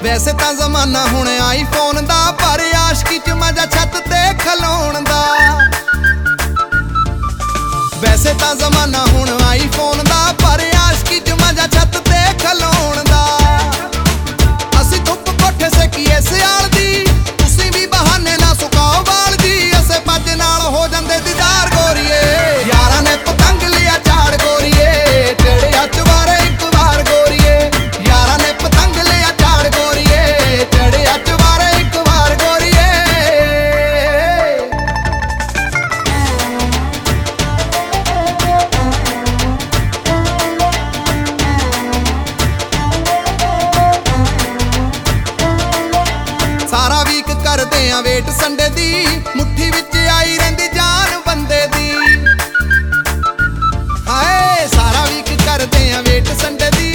वैसे तां जमाना हुण आईफोन दा, पर आशिकी च मजा छत ते खलोण दा। वैसे तां जमाना हुण आईफोन दा, पर आशिकी च मजा छत ते खलोण दा। असीं धुप कोठे सेकीए सियाल दी, तुसीं भी बहाने ना सुकाओ वाल जी। असे पज नाल हो जांदे दीदार गोरीए, यारां ने पतंग लिया झाड़ गोरीए, चढ़िया चवारे एक बार गोरीए। यारां ने पतंग लिया झाड़ गोरीए, चढ़िया चवारे एक बार गोरीए। सारा वीक करदे आ वेट संडे दी, मुट्ठी विच आई रहिंदी जान बंदे दी। हाय सारा वीक करदे आ वेट संडे दी,